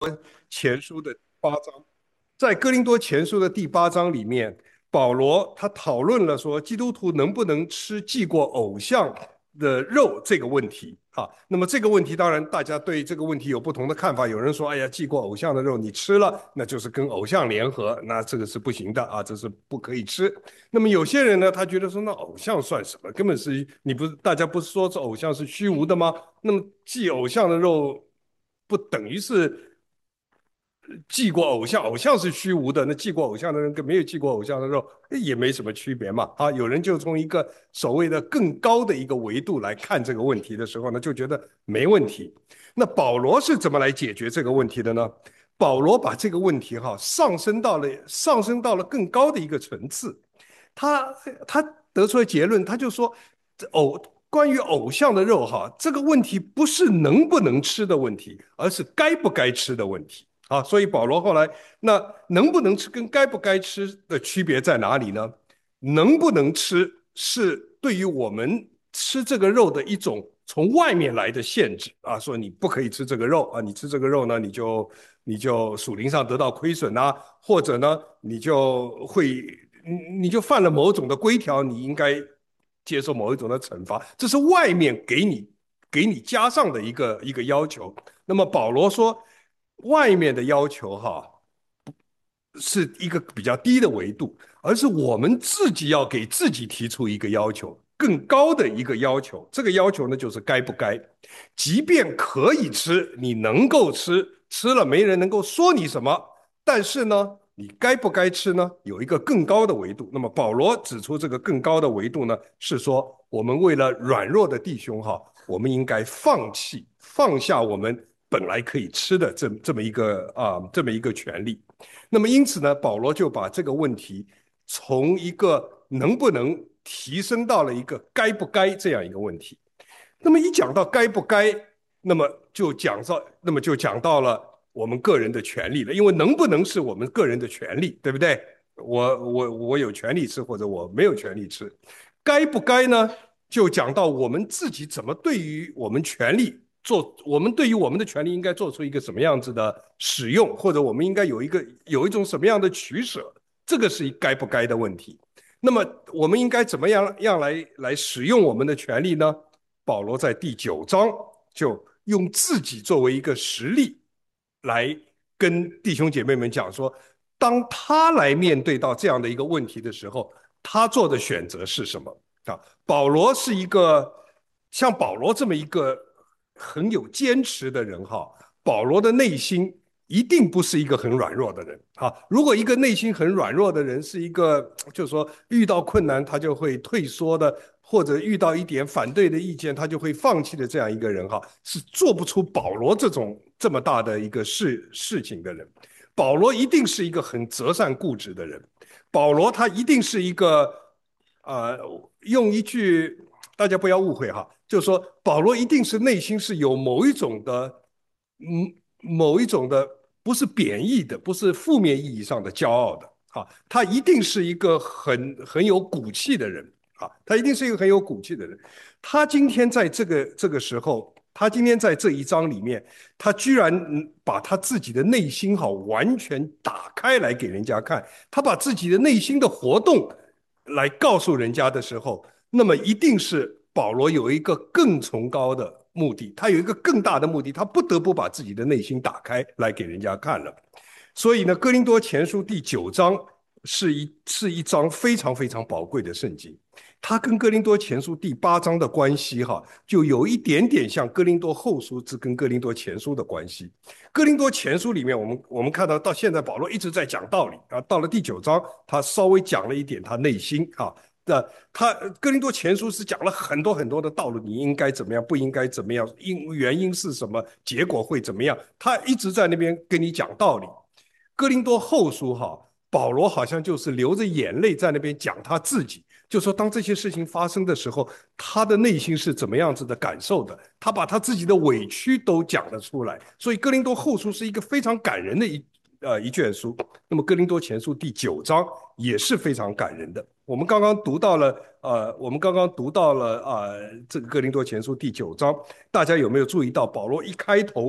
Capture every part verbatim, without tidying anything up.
前书的八章，在哥林多前书的第八章里面，保罗他讨论了说基督徒能不能吃祭过偶像的肉这个问题啊。那么这个问题当然大家对这个问题有不同的看法，有人说哎呀，祭过偶像的肉你吃了那就是跟偶像联合，那这个是不行的啊，这是不可以吃。那么有些人呢，他觉得说那偶像算什么，根本是你不是大家不是说这偶像是虚无的吗？那么祭偶像的肉不等于是祭过偶像，偶像是虚无的，那祭过偶像的人跟没有祭过偶像的肉也没什么区别嘛。啊，有人就从一个所谓的更高的一个维度来看这个问题的时候呢，就觉得没问题。那保罗是怎么来解决这个问题的呢？保罗把这个问题哈上升到了上升到了更高的一个层次，他他得出了结论，他就说偶关于偶像的肉哈，这个问题不是能不能吃的问题，而是该不该吃的问题。啊，所以保罗后来那能不能吃跟该不该吃的区别在哪里呢？能不能吃是对于我们吃这个肉的一种从外面来的限制啊，说你不可以吃这个肉啊，你吃这个肉呢，你就你就属灵上得到亏损啊，或者呢，你就会你你就犯了某种的规条，你应该接受某一种的惩罚，这是外面给你给你加上的一个一个要求。那么保罗说，外面的要求哈是一个比较低的维度，而是我们自己要给自己提出一个要求，更高的一个要求。这个要求呢，就是该不该，即便可以吃，你能够吃，吃了没人能够说你什么，但是呢，你该不该吃呢？有一个更高的维度。那么保罗指出这个更高的维度呢，是说我们为了软弱的弟兄哈，我们应该放弃放下我们本来可以吃的这这么一个啊、这么一个权利。那么因此呢，保罗就把这个问题从一个能不能提升到了一个该不该这样一个问题。那么一讲到该不该，那么就讲到，那么就讲到了我们个人的权利了，因为能不能是我们个人的权利，对不对？我我我有权利吃，或者我没有权利吃。该不该呢？就讲到我们自己怎么对于我们权利做，我们对于我们的权利应该做出一个什么样子的使用，或者我们应该有一个有一种什么样的取舍，这个是该不该的问题。那么我们应该怎么样样来来使用我们的权利呢？保罗在第九章就用自己作为一个实例来跟弟兄姐妹们讲说，当他来面对到这样的一个问题的时候，他做的选择是什么啊？保罗是一个像保罗这么一个很有坚持的人哈，保罗的内心一定不是一个很软弱的人啊。如果一个内心很软弱的人是一个，就是说遇到困难他就会退缩的，或者遇到一点反对的意见他就会放弃的这样一个人哈，是做不出保罗这种这么大的一个事事情的人。保罗一定是一个很择善固执的人，保罗他一定是一个，呃，用一句大家不要误会哈，就是说保罗一定是内心是有某一种的，嗯，某一种的不是贬义的，不是负面意义上的骄傲的啊，他一定是一个很很有骨气的人啊，他一定是一个很有骨气的人。他今天在这个这个时候，他今天在这一章里面，他居然把他自己的内心哈完全打开来给人家看，他把自己的内心的活动来告诉人家的时候，那么一定是保罗有一个更崇高的目的，他有一个更大的目的，他不得不把自己的内心打开来给人家看了。所以呢，哥林多前书第九章是一是一章非常非常宝贵的圣经。它跟哥林多前书第八章的关系哈，就有一点点像哥林多后书之跟哥林多前书的关系。哥林多前书里面，我们我们看到到现在保罗一直在讲道理啊，到了第九章，他稍微讲了一点他内心啊。的他哥林多前书是讲了很多很多的道理，你应该怎么样，不应该怎么样，因原因是什么，结果会怎么样，他一直在那边跟你讲道理。哥林多后书哈，保罗好像就是流着眼泪在那边讲他自己，就说当这些事情发生的时候，他的内心是怎么样子的感受的，他把他自己的委屈都讲了出来。所以哥林多后书是一个非常感人的一呃一卷书。那么哥林多前书第九章也是非常感人的。我们刚刚读到了呃，我们刚刚读到了呃这个哥林多前书第九章，大家有没有注意到保罗一开头？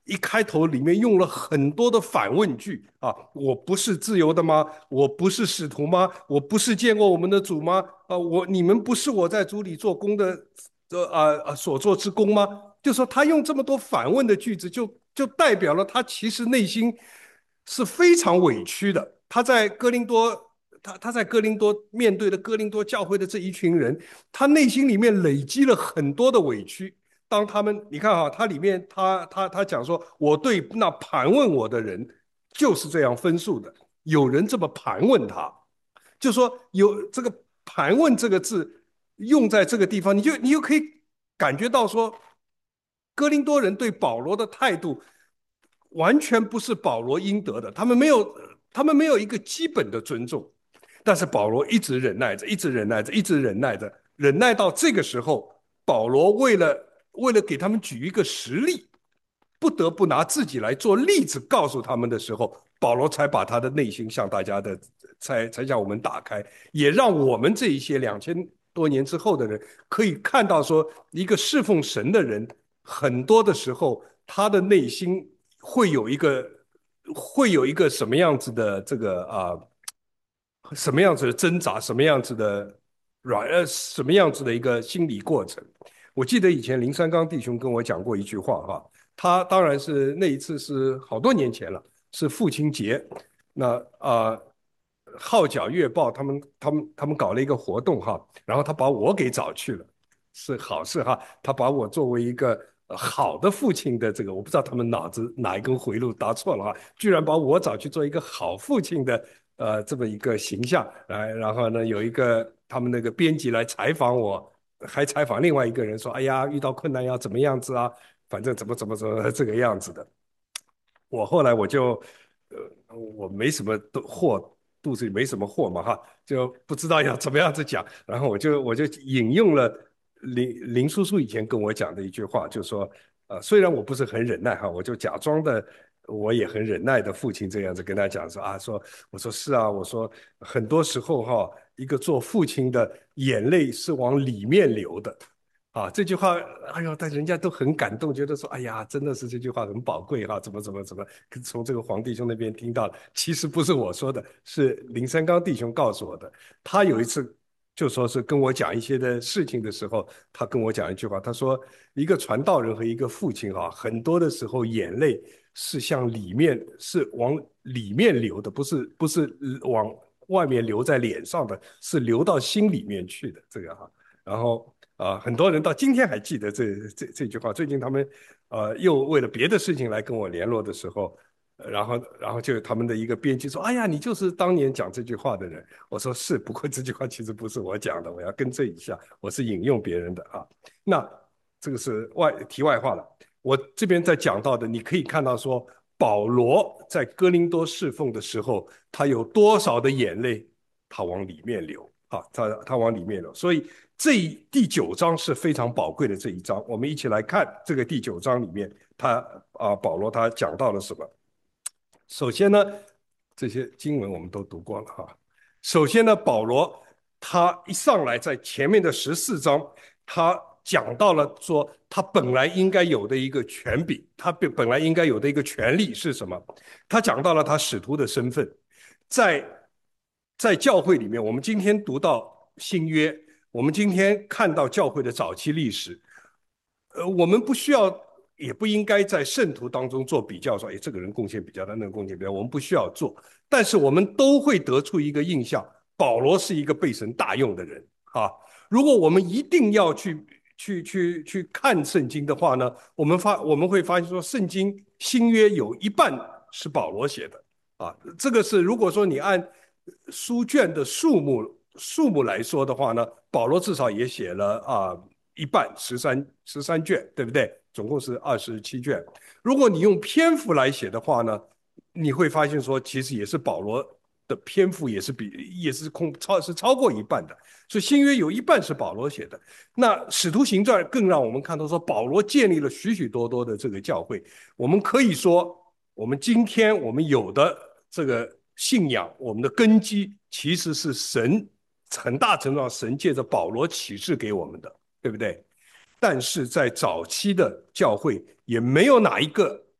一开头里面用了很多的反问句啊，我不是自由的吗？我不是使徒吗？我不是见过我们的主吗？啊，我你们不是我在主里做工的，呃啊啊所做之功吗？就说他用这么多反问的句子，就就代表了他其实内心是非常委屈的。他在哥林多，他他在哥林多面对的哥林多教会的这一群人，他内心里面累积了很多的委屈。当他们你看啊，他里面他他他讲说，我对那盘问我的人就是这样分数的。有人这么盘问他，就说有这个盘问这个字用在这个地方，你就你就可以感觉到说，哥林多人对保罗的态度完全不是保罗应得的，他们没有他们没有一个基本的尊重。但是保罗一直忍耐着，一直忍耐着，一直忍耐着，忍耐到这个时候，保罗为了为了给他们举一个实例，不得不拿自己来做例子告诉他们的时候，保罗才把他的内心向大家的才才向我们打开，也让我们这一些两千多年之后的人可以看到说，一个侍奉神的人，很多的时候他的内心会有一个会有一个什么样子的这个啊、呃什么样子的挣扎，什么样子的软呃，什么样子的一个心理过程。我记得以前林三刚弟兄跟我讲过一句话哈，他当然是那一次是好多年前了，是父亲节。那啊、呃号角月报他们他们他们搞了一个活动哈，然后他把我给找去了，是好事哈。他把我作为一个呃好的父亲的这个，我不知道他们脑子哪一根回路搭错了哈，居然把我找去做一个好父亲的呃这么一个形象来，然后呢有一个他们那个编辑来采访我，还采访另外一个人说，哎呀遇到困难要怎么样子啊，反正怎么怎么怎么这个样子的。我后来我就，呃，我没什么货，肚子里没什么货嘛哈，就不知道要怎么样子讲，然后我就我就引用了林林叔叔以前跟我讲的一句话，就说，呃，虽然我不是很忍耐哈，我就假装的我也很忍耐的父亲这样子跟他讲说啊，说我说是啊，我说很多时候哈，一个做父亲的眼泪是往里面流的。啊，这句话，哎呦，但人家都很感动，觉得说，哎呀，真的是这句话很宝贵哈，怎么怎么怎么，从这个黄弟兄那边听到了，其实不是我说的，是林三刚弟兄告诉我的。他有一次就说是跟我讲一些的事情的时候，他跟我讲一句话，他说，一个传道人和一个父亲啊，很多的时候眼泪是向里面，是往里面流的，不是不是往外面流在脸上的，是流到心里面去的，这个哈。然后啊、呃很多人到今天还记得这这这句话。最近他们呃又为了别的事情来跟我联络的时候，呃然后然后就他们的一个编辑说：“哎呀，你就是当年讲这句话的人。”我说：“是，不过这句话其实不是我讲的，我要更正一下，我是引用别人的啊。”那这个是外题外话了。我这边在讲到的，你可以看到说，保罗在哥林多侍奉的时候，他有多少的眼泪，他往里面流。啊，他他往里面流，所以这第九章是非常宝贵的这一章，我们一起来看这个第九章里面，他啊保罗他讲到了什么？首先呢，这些经文我们都读过了哈。首先呢，保罗他一上来在前面的十四章，他讲到了说他本来应该有的一个权柄，他本本来应该有的一个权利是什么？他讲到了他使徒的身份，在在教会里面，我们今天读到新约，我们今天看到教会的早期历史，呃，我们不需要，也不应该在圣徒当中做比较，说，哎，这个人贡献比较大，那个贡献比较，我们不需要做。但是我们都会得出一个印象，保罗是一个被神大用的人啊。如果我们一定要去去去去看圣经的话呢，我们发我们会发现说，圣经新约有一半是保罗写的啊。这个是如果说你按书卷的数目数目来说的话呢，保罗至少也写了啊一半十三十三卷，对不对？总共是二十七卷。如果你用篇幅来写的话呢，你会发现说，其实也是保罗的篇幅也是比也是空超是超过一半的。所以新约有一半是保罗写的。那使徒行传更让我们看到说，保罗建立了许许多多的这个教会。我们可以说，我们今天我们有的这个信仰，我们的根基其实是神很大程度上神借着保罗启示给我们的，对不对？但是在早期的教会，也没有哪一个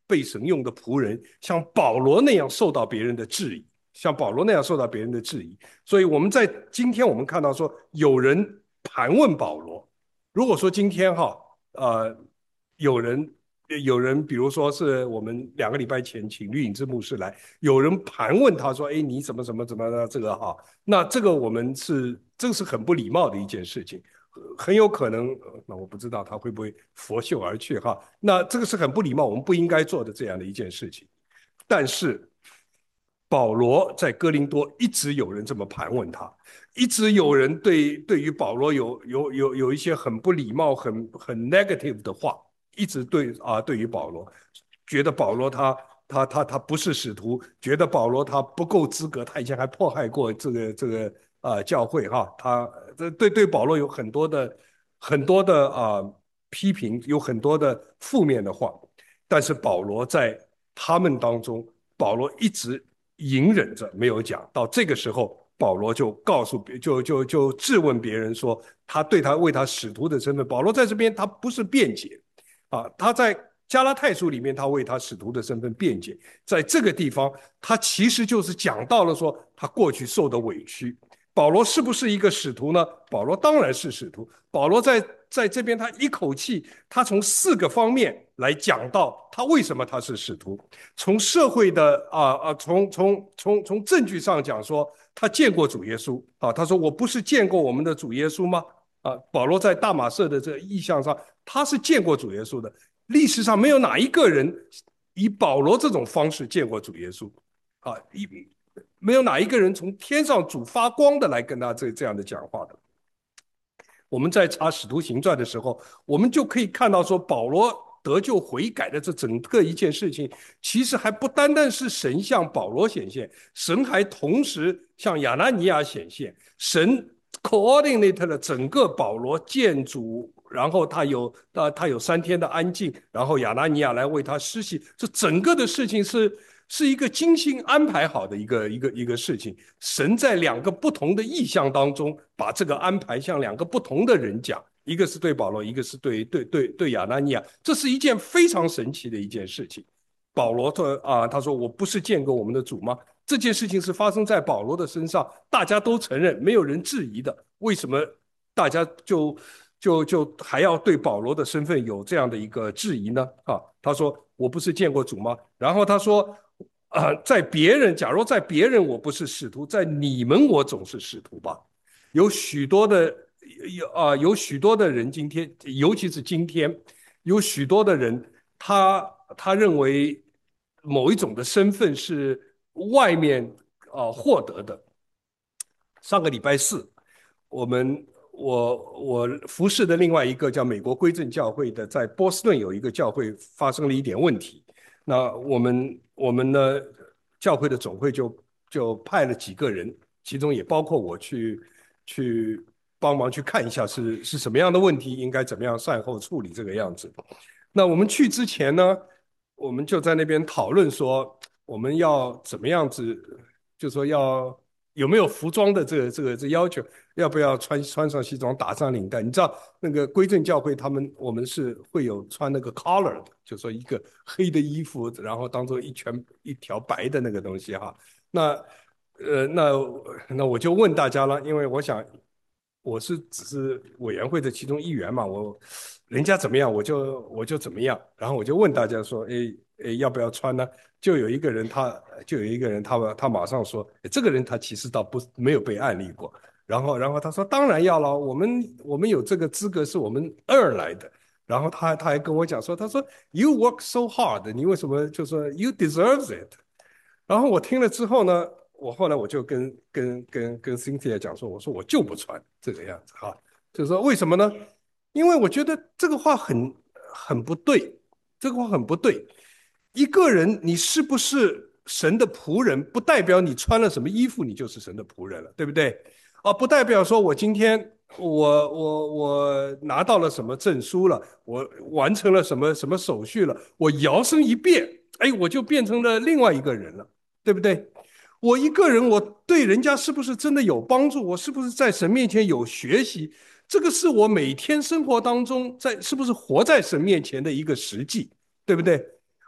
被神用的仆人，像保罗那样受到别人的质疑，像保罗那样受到别人的质疑。所以我们在今天我们看到说，有人盘问保罗。如果说今天哈，呃，有人有人，比如说是我们两个礼拜前请绿影之牧师来，有人盘问他说：“哎，你怎么怎么怎么的这个哈？”那这个我们是这个是很不礼貌的一件事情，很有可能，那我不知道他会不会拂袖而去哈。那这个是很不礼貌，我们不应该做的这样的一件事情。但是保罗在哥林多一直有人这么盘问他，一直有人对对于保罗有有有有一些很不礼貌、很很 negative 的话，一直对啊，对于保罗，觉得保罗他他他他不是使徒，觉得保罗他不够资格，他以前还迫害过这个这个啊、呃、教会哈，他这对对保罗有很多的很多的啊、呃、批评，有很多的负面的话，但是保罗在他们当中，保罗一直隐忍着没有讲，到这个时候。保罗就告诉别，就就就质问别人说，他对他为他使徒的身份，保罗在这边他不是辩解，啊，他在加拉太书里面他为他使徒的身份辩解，在这个地方他其实就是讲到了说他过去受的委屈。保罗是不是一个使徒呢？保罗当然是使徒。保罗在在这边他一口气，他从四个方面来讲到他为什么他是使徒。从社会的啊啊，从从从从证据上讲说。他见过主耶稣啊，他说我不是见过我们的主耶稣吗？啊，保罗在大马色的这个意象上，他是见过主耶稣的。历史上没有哪一个人以保罗这种方式见过主耶稣啊，一没有哪一个人从天上主发光的来跟他这这样的讲话的。我们在查使徒行传的时候，我们就可以看到说保罗得救悔改的这整个一件事情，其实还不单单是神向保罗显现，神还同时向亚拿尼亚显现，神 coordinate 了整个保罗见主，然后他有他他有三天的安静，然后亚拿尼亚来为他施洗，这整个的事情是是一个精心安排好的一个一个一个事情。神在两个不同的意象当中，把这个安排向两个不同的人讲，一个是对保罗，一个是对对对对亚拿尼亚，这是一件非常神奇的一件事情。保罗说啊，他说我不是见过我们的主吗？这件事情是发生在保罗的身上，大家都承认，没有人质疑的。为什么大家就就就还要对保罗的身份有这样的一个质疑呢？啊，他说我不是见过主吗？然后他说。啊、呃，在别人，假如在别人我不是使徒，在你们我总是使徒吧。有许多的有啊、呃，有许多的人今天，尤其是今天，有许多的人，他他认为某一种的身份是外面啊、呃、获得的。上个礼拜四，我们我我服侍的另外一个叫美国归正教会的，在波士顿有一个教会发生了一点问题。那我们我们呢，教会的总会就就派了几个人，其中也包括我去去帮忙去看一下是是什么样的问题，应该怎么样善后处理这个样子。那我们去之前呢，我们就在那边讨论说，我们要怎么样子，就说要有没有服装的这个这个这要求，要不要穿穿上西装打上领带？你知道那个归正教会他们我们是会有穿那个 collar 的，就说一个黑的衣服，然后当做一圈一条白的那个东西哈。那呃那那我就问大家了，因为我想我是只是委员会的其中一员嘛，我人家怎么样我就我就怎么样，然后我就问大家说，哎哎要不要穿呢？就有一个人他就有一个人他他马上说，这个人他其实倒不没有被案例过，然后然后他说当然要了，我们我们有这个资格是我们 earn 来的，然后他他还跟我讲说，他说 you work so hard， 你为什么就说 you deserve it？ 然后我听了之后呢，我后来我就跟跟跟跟 Cynthia 讲说，我说我就不穿这个样子哈，就是说为什么呢？因为我觉得这个话很很不对，这个话很不对。一个人你是不是神的仆人，不代表你穿了什么衣服你就是神的仆人了，对不对？啊，不代表说我今天我我我拿到了什么证书了，我完成了什么什么手续了，我摇身一变，哎，我就变成了另外一个人了，对不对？我一个人，我对人家是不是真的有帮助？我是不是在神面前有学习？这个是我每天生活当中在是不是活在神面前的一个实际，对不对？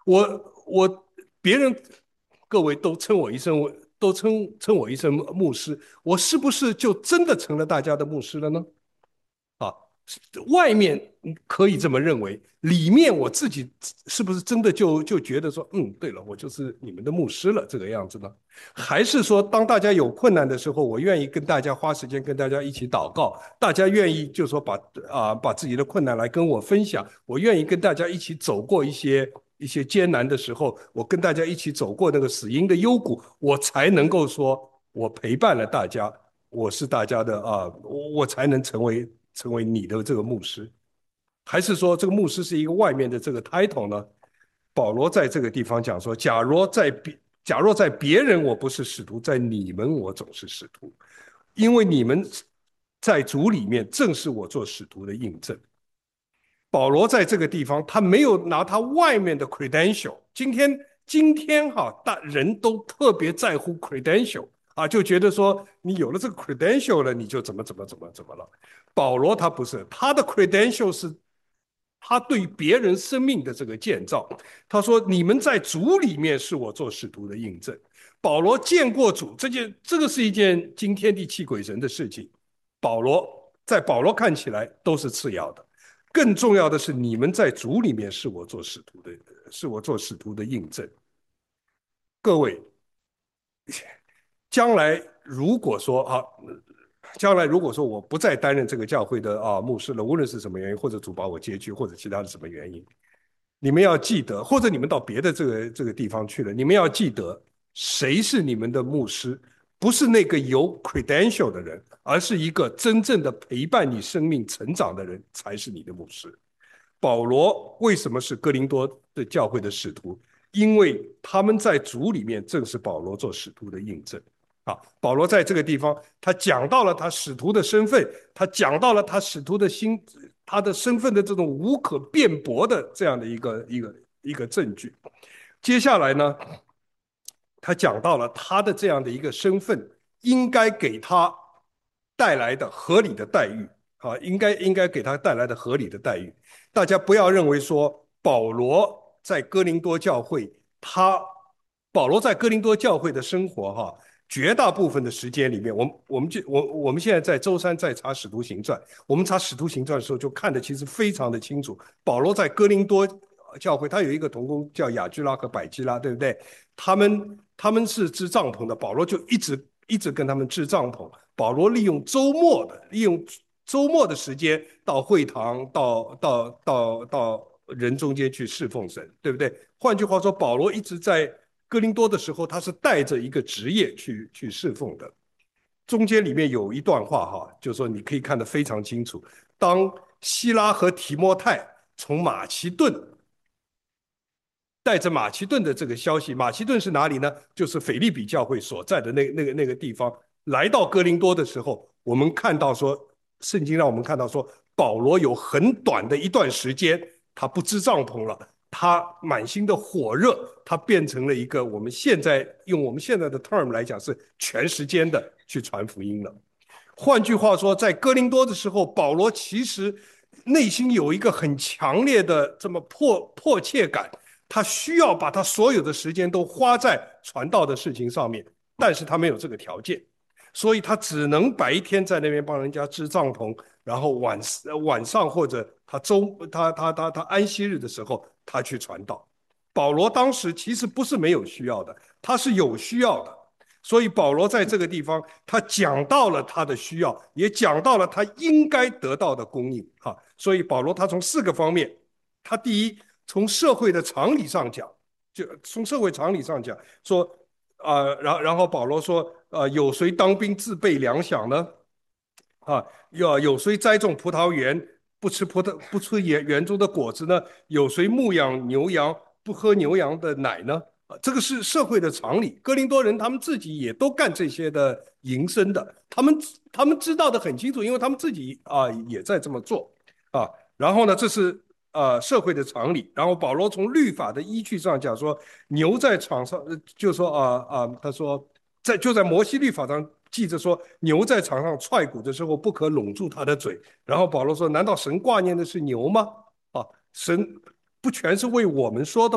我我别人各位都称我一声，都称称我一声牧师，我是不是就真的成了大家的牧师了呢？啊，外面可以这么认为，里面我自己是不是真的就就觉得说，嗯，对了，我就是你们的牧师了，这个样子呢？还是说，当大家有困难的时候，我愿意跟大家花时间跟大家一起祷告，大家愿意就说把啊、把自己的困难来跟我分享，我愿意跟大家一起走过一些一些艰难的时候，我跟大家一起走过那个死荫的幽谷，我才能够说我陪伴了大家，我是大家的啊，我我才能成为成为你的这个牧师。还是说这个牧师是一个外面的这个 title 呢？保罗在这个地方讲说，假若在别假若在别人我不是使徒，在你们我总是使徒，因为你们在主里面正是我做使徒的印证。保罗在这个地方，他没有拿他外面的 credential。今天今天哈，大人都特别在乎 credential 啊，就觉得说你有了这个 credential 了，你就怎么怎么怎么怎么了。保罗他不是，他的 credential 是他对别人生命的这个建造。他说：“你们在主里面是我做使徒的印证。”保罗见过主，这件这个是一件惊天地泣鬼神的事情。保罗在保罗看起来都是次要的，更重要的是你们在主里面是我做使徒的，是我做使徒的印证。各位，将来如果说啊，将来如果说我不再担任这个教会的啊牧师了，无论是什么原因，或者主把我接去，或者其他的什么原因，你们要记得，或者你们到别的这个这个地方去了，你们要记得，谁是你们的牧师？不是那个有 credential 的人，而是一个真正的陪伴你生命成长的人，才是你的牧师。保罗为什么是哥林多的教会的使徒？因为他们在主里面正是保罗做使徒的印证。啊，保罗在这个地方，他讲到了他使徒的身份，他讲到了他使徒的心，他的身份的这种无可辩驳的这样的一个一个一个证据。接下来呢，他讲到了他的这样的一个身份应该给他带来的合理的待遇啊，应该应该给他带来的合理的待遇。大家不要认为说保罗在哥林多教会，他保罗在哥林多教会的生活哈、啊，绝大部分的时间里面，我们我们就我我们现在在周三在查使徒行传，我们查使徒行传的时候就看得其实非常的清楚。保罗在哥林多教会，他有一个同工叫雅居拉和百基拉，对不对？他们他们是支帐篷的，保罗就一直一直跟他们支帐篷。保罗利用周末的利用周末的时间到会堂，到到到到人中间去侍奉神，对不对？换句话说，保罗一直在哥林多的时候，他是带着一个职业去去侍奉的。中间里面有一段话哈，就是说你可以看得非常清楚。当希拉和提摩太从马其顿带着马其顿的这个消息，马其顿是哪里呢？就是腓立比教会所在的那那个那个地方。来到哥林多的时候，我们看到说，圣经让我们看到说，保罗有很短的一段时间，他不支帐篷了，他满心的火热，他变成了一个我们现在用我们现在的 term 来讲是全时间的去传福音了。换句话说，在哥林多的时候，保罗其实内心有一个很强烈的这么迫迫切感，他需要把他所有的时间都花在传道的事情上面，但是他没有这个条件，所以他只能白天在那边帮人家支帐篷，然后晚晚上或者他周他他他他安息日的时候，他去传道。保罗当时其实不是没有需要的，他是有需要的。所以保罗在这个地方，他讲到了他的需要，也讲到了他应该得到的供应。哈，所以保罗他从四个方面，他第一，从社会的常理上讲，就从社会常理上讲，说啊、呃，然然后保罗说，呃，有谁当兵自备粮饷呢？啊，有有谁栽种葡萄园不吃葡萄不吃园园中的果子呢？有谁牧养牛羊不喝牛羊的奶呢？啊，这个是社会的常理。哥林多人他们自己也都干这些的营生的，他们他们知道的很清楚，因为他们自己啊也在这么做啊。然后呢，这是呃社会的常理。然后保罗从律法的依据上讲说，牛在场上，呃就说啊啊，他说在就在摩西律法上记着说，牛在场上踹鼓的时候不可拢住它的嘴。然后保罗说，难道神挂念的是牛吗？啊，神不全是为我们说的吗？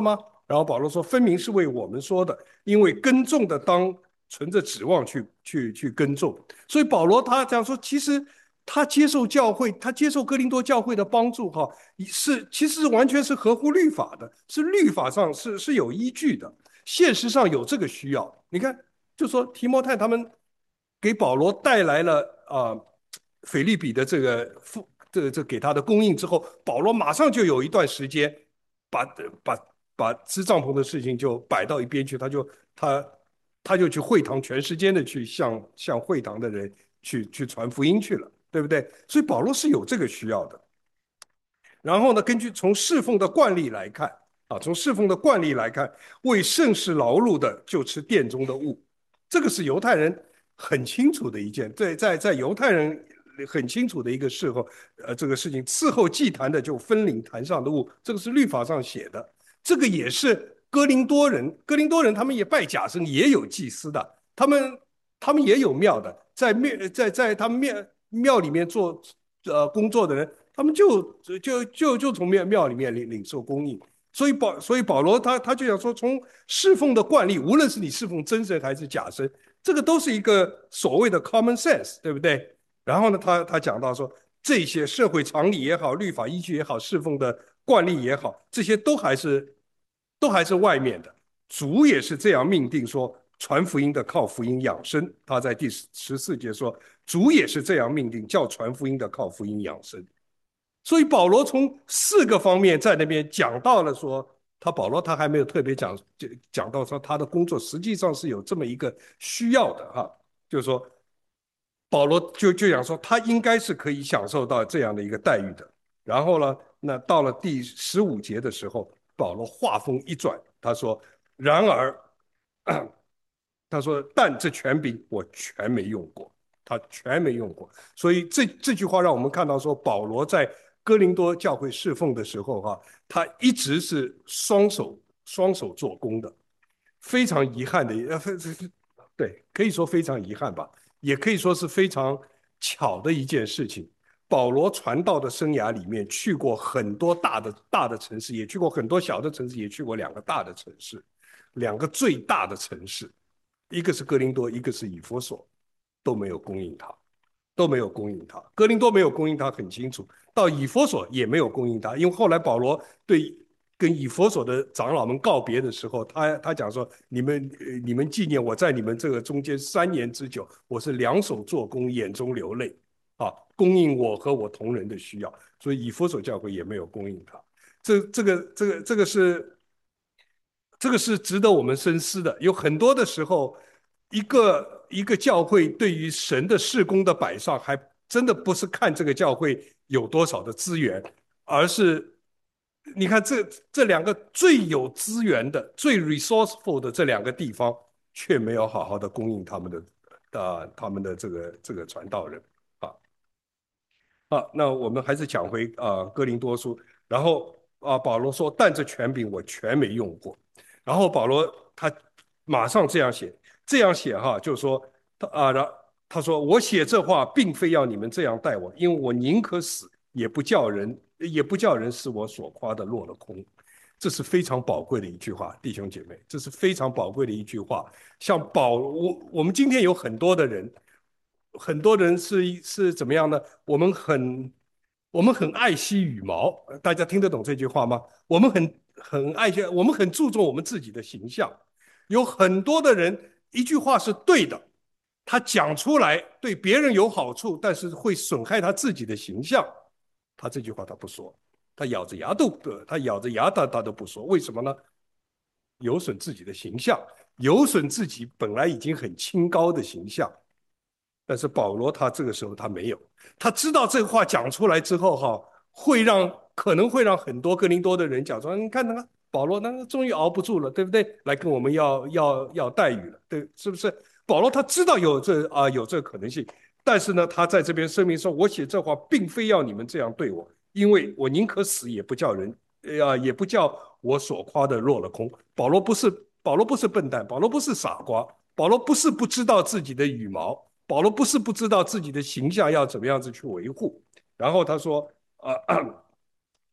然后保罗说，分明是为我们说的，因为耕种的当存着指望去去去耕种。所以保罗他讲说，其实他接受教会，他接受哥林多教会的帮助哈，是其实完全是合乎律法的，是律法上是是有依据的，现实上有这个需要。你看，就说提摩太他们给保罗带来了啊、呃、腓利比的这个付这个这给他的供应之后，保罗马上就有一段时间把把把支帐篷的事情就摆到一边去，他就他他就去会堂全时间的去向向会堂的人去去传福音去了，对不对？所以保罗是有这个需要的。然后呢，根据从侍奉的惯例来看，啊，从侍奉的惯例来看，为圣事劳碌的就吃殿中的物，这个是犹太人很清楚的一件，在在在犹太人很清楚的一个事后，呃，这个事情伺候祭坛的就分领坛上的物，这个是律法上写的，这个也是哥林多人，哥林多人他们也拜假神，也有祭司的，他们他们也有庙的，在庙在在他们庙庙里面做呃工作的人。他们就就就就从庙庙里面领领受供应，所以保所以保罗他他就想说，从侍奉的惯例，无论是你侍奉真神还是假神，这个都是一个所谓的 common sense，对不对？然后呢，他他讲到说，这些社会常理也好，律法依据也好，侍奉的惯例也好，这些都还是都还是外面的。主也是这样命定说，传福音的靠福音养生。他在第十四节说，主也是这样命定，叫传福音的靠福音养生。所以保罗从四个方面在那边讲到了说，他保罗他还没有特别讲讲到说他的工作实际上是有这么一个需要的哈，就是说保罗就就讲说他应该是可以享受到这样的一个待遇的。然后呢，那到了第十五节的时候，保罗话锋一转，他说：“然而，他说，但这权柄我全没用过，他全没用过。所以这这句话让我们看到说，保罗在哥林多教会侍奉的时候，哈，他一直是双手双手做工的。非常遗憾的，呃，对，可以说非常遗憾吧，也可以说是非常巧的一件事情。保罗传道的生涯里面，去过很多大的大的城市，也去过很多小的城市，也去过两个大的城市，两个最大的城市。一个是哥林多，一个是以弗所，都没有供应他，都没有供应他。哥林多没有供应他很清楚，到以弗所也没有供应他，因为后来保罗对跟以弗所的长老们告别的时候，他他讲说：你们你们纪念我在你们这个中间三年之久，我是两手做工，眼中流泪啊，供应我和我同人的需要。所以以弗所教会也没有供应他。这这个这个这个是。这个是值得我们深思的。有很多的时候，一个一个教会对于神的事工的摆上，还真的不是看这个教会有多少的资源，而是你看这这两个最有资源的、最 resourceful 的这两个地方，却没有好好的供应他们的啊、呃、他们的这个这个传道人啊。啊，那我们还是讲回啊、呃、哥林多书，然后啊保罗说，但这权柄我全没用过。然后保罗他马上这样写，这样写哈，就是说他啊，然他说我写这话，并非要你们这样待我，因为我宁可死，也不叫人也不叫人使我所夸的落了空。这是非常宝贵的一句话，弟兄姐妹，这是非常宝贵的一句话。像保我我们今天有很多的人。很多人是是怎么样呢？我们很我们很爱惜羽毛，大家听得懂这句话吗？我们很很爱惜，我们很注重我们自己的形象。有很多的人一句话是对的，他讲出来对别人有好处，但是会损害他自己的形象，他这句话他不说，他咬着牙都他咬着牙他他都不说，为什么呢？有损自己的形象，有损自己本来已经很清高的形象。但是保罗他这个时候他没有，他知道这个话讲出来之后哈，会让可能会让很多哥林多的人讲说，你看那个保罗那终于熬不住了，对不对？来跟我们要要要待遇了，对，是不是？保罗他知道有这啊、呃、有这个可能性，但是呢，他在这边声明说，我写这话并非要你们这样对我，因为我宁可死也不叫人呃也不叫我所夸的落了空。保罗不是保罗不是笨蛋，保罗不是傻瓜，保罗不是不知道自己的羽毛。保罗不是不知道自己的形象要怎么样子去维护，然后他说，呃，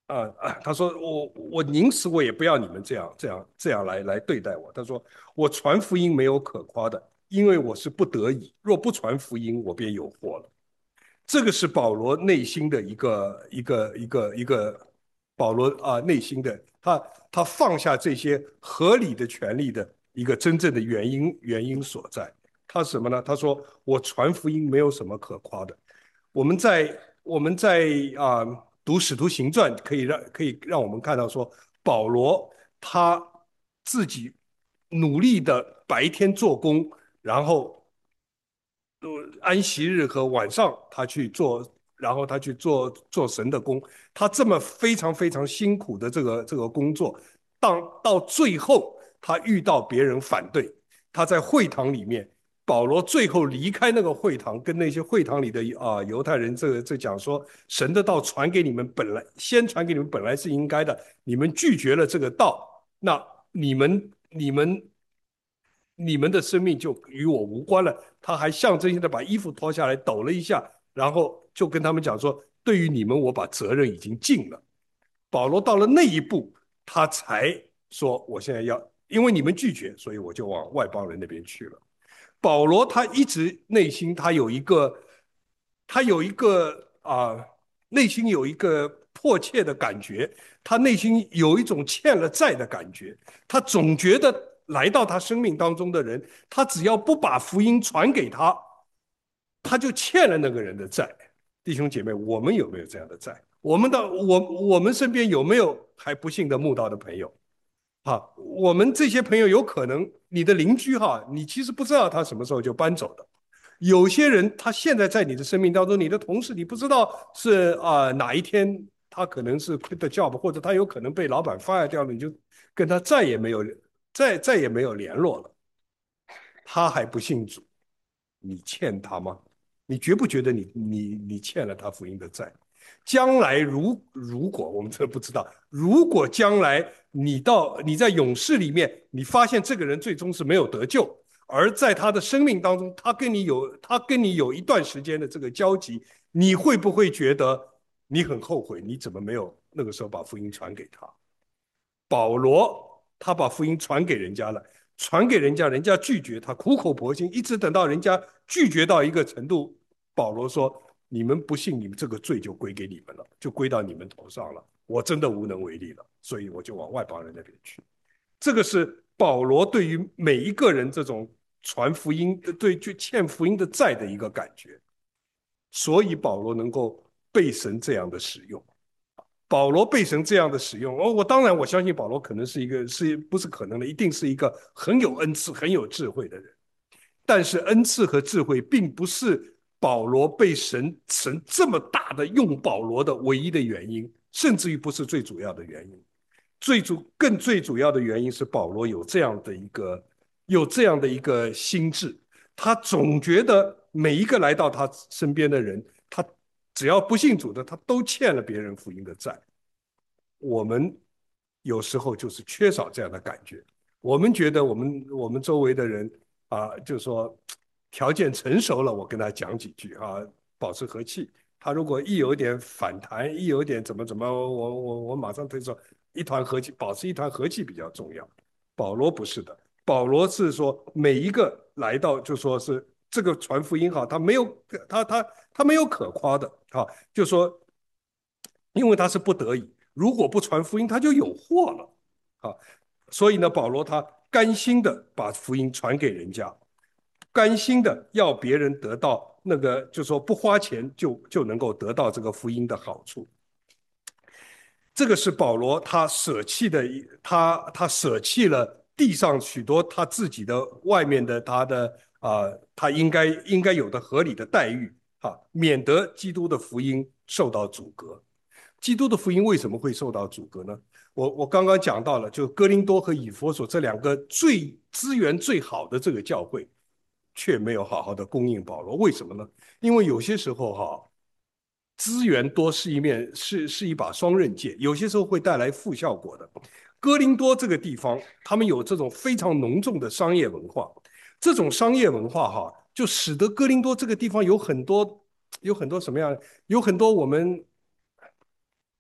啊啊，他说我我宁死我也不要你们这样这样这样来来对待我。他说我传福音没有可夸的，因为我是不得已，若不传福音，我便有祸了。这个是保罗内心的一个一个一个一个保罗啊内心的他他放下这些合理的权利的一个真正的原因原因所在。他什么呢？他说我传福音没有什么可夸的。我们在我们在啊、读《使徒行传》，可以让可以让我们看到说，保罗他自己努力的白天做工，然后安息日和晚上他去做，然后他去做做神的工，他这么非常非常辛苦的这个这个工作，到到最后他遇到别人反对，他在会堂里面，保罗最后离开那个会堂，跟那些会堂里的啊、呃犹太人这这讲说，神的道传给你们本来先传给你们本来是应该的，你们拒绝了这个道，那你们你们你们的生命就与我无关了。他还象征性的把衣服脱下来抖了一下，然后就跟他们讲说：对于你们，我把责任已经尽了。保罗到了那一步，他才说：我现在要，因为你们拒绝，所以我就往外邦人那边去了。保罗他一直内心他有一个，他有一个啊、呃内心有一个迫切的感觉，他内心有一种欠了债的感觉，他总觉得来到他生命当中的人，他只要不把福音传给他，他就欠了那个人的债。弟兄姐妹，我们有没有这样的债？我们的我我们身边有没有还不幸的慕道的朋友？啊，我们这些朋友有可能你的邻居哈，你其实不知道他什么时候就搬走的。有些人他现在在你的生命当中，你的同事你不知道是啊、呃哪一天他可能是 quit the job，或者他有可能被老板 fire 掉了，你就跟他再也没有再再也没有联络了。他还不信主，你欠他吗？你觉不觉得你你你欠了他福音的债？将来如如果我们这不知道，如果将来你到你在勇士里面，你发现这个人最终是没有得救，而在他的生命当中，他跟你有他跟你有一段时间的这个交集，你会不会觉得你很后悔？你怎么没有那个时候把福音传给他？保罗他把福音传给人家了，传给人家，人家拒绝他，苦口婆心，一直等到人家拒绝到一个程度，保罗说：“你们不信，你们这个罪就归给你们了，就归到你们头上了。我真的无能为力了，所以我就往外邦人那边去。”这个是保罗对于每一个人这种传福音、对就欠福音的债的一个感觉，所以保罗能够被神这样的使用。保罗被神这样的使用，哦，我当然我相信保罗可能是一个是不是可能的，一定是一个很有恩赐、很有智慧的人。但是恩赐和智慧并不是保罗被神神这么大的用保罗的唯一的原因，甚至于不是最主要的原因。最主更最主要的原因是保罗有这样的一个有这样的一个心智，他总觉得每一个来到他身边的人，他只要不信主的，他都欠了别人福音的债。我们有时候就是缺少这样的感觉。我们觉得我们我们周围的人啊，就说条件成熟了，我跟他讲几句啊，保持和气。他如果一有点反弹，一有点怎么怎么，我我我马上推说一团和气，保持一团和气比较重要。保罗不是的，保罗是说每一个来到就说是这个传福音哈，他没有他他他没有可夸的啊，就说因为他是不得已，如果不传福音，他就有祸了啊。所以呢，保罗他甘心的把福音传给人家，甘心的要别人得到那个，就说不花钱就就能够得到这个福音的好处。这个是保罗他舍弃的，他他舍弃了地上许多他自己的外面的他的啊、呃他应该应该有的合理的待遇啊，免得基督的福音受到阻隔。基督的福音为什么会受到阻隔呢？我我刚刚讲到了，就哥林多和以弗所这两个最资源最好的这个教会，却没有好好的供应保罗。为什么呢？因为有些时候哈，资源多是一面是是一把双刃剑，有些时候会带来负效果的。哥林多这个地方，他们有这种非常浓重的商业文化，这种商业文化哈，就使得哥林多这个地方有很多有很多什么样，有很多我们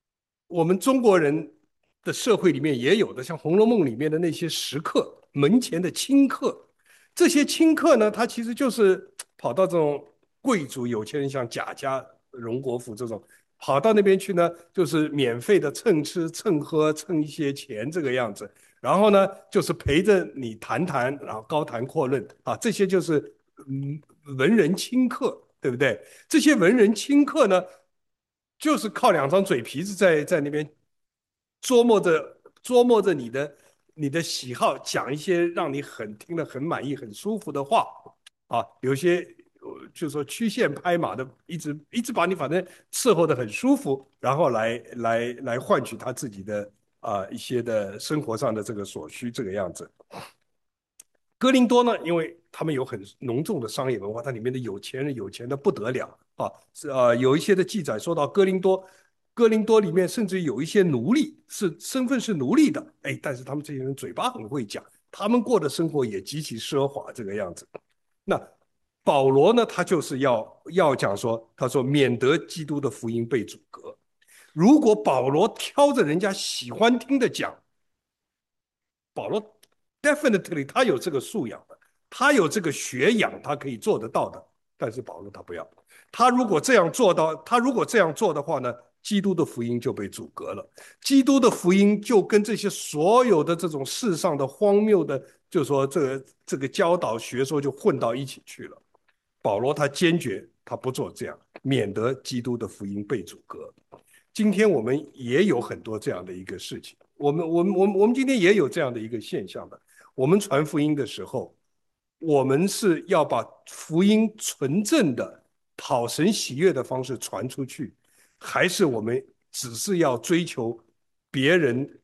我们中国人的社会里面也有的，像《红楼梦》里面的那些食客，门前的清客，这些清客呢，他其实就是跑到这种贵族有钱人，像贾家、荣国府这种，跑到那边去呢，就是免费的蹭吃蹭喝蹭一些钱这个样子，然后呢，就是陪着你谈谈，然后高谈阔论啊，这些就是嗯文人清客，对不对？这些文人清客呢，就是靠两张嘴皮子在在那边琢磨着琢磨着你的你的喜好，讲一些让你很听得很满意、很舒服的话啊。有些呃就说曲线拍马的，一直一直把你反正伺候的很舒服，然后来来来换取他自己的啊一些的生活上的这个所需，这个样子。哥林多呢，因为他们有很浓重的商业文化，它里面的有钱人有钱的不得了啊，是啊，有一些的记载说到哥林多，哥林多里面甚至有一些奴隶是身份是奴隶的，哎，但是他们这些人嘴巴很会讲，他们过的生活也极其奢华这个样子。那保罗呢，他就是要要讲说，他说免得基督的福音被阻隔。如果保罗挑着人家喜欢听的讲，保罗 definitely 他有这个素养的，他有这个学养，他可以做得到的。但是保罗他不要，他如果这样做到，他如果这样做的话呢，基督的福音就被阻隔了。基督的福音就跟这些所有的这种世上的荒谬的，就是说这个这个教导学说就混到一起去了。保罗他坚决他不做这样，免得基督的福音被阻隔。今天我们也有很多这样的一个事情，我们我们我们我们今天也有这样的一个现象的。我们传福音的时候，我们是要把福音纯正的、讨神喜悦的方式传出去，还是我们只是要追求别人